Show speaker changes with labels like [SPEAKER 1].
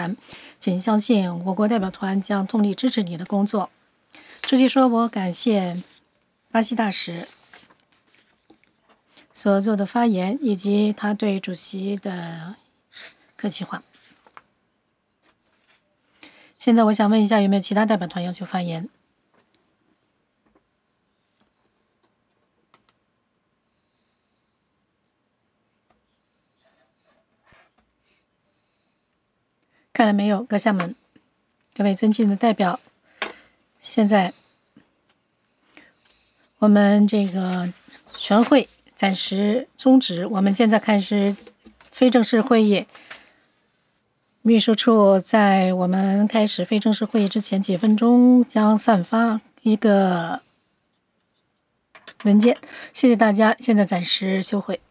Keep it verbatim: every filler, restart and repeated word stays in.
[SPEAKER 1] 团，请相信我国代表团将通力支持你的工作。主席说，我感谢巴西大使所做的发言，以及他对主席的客气话。现在我想问一下，有没有其他代表团要求发言？看来没有，阁下们，各位尊敬的代表，现在我们这个全会暂时终止，我们现在开始非正式会议。秘书处在我们开始非正式会议之前几分钟将散发一个文件，谢谢大家，现在暂时休会。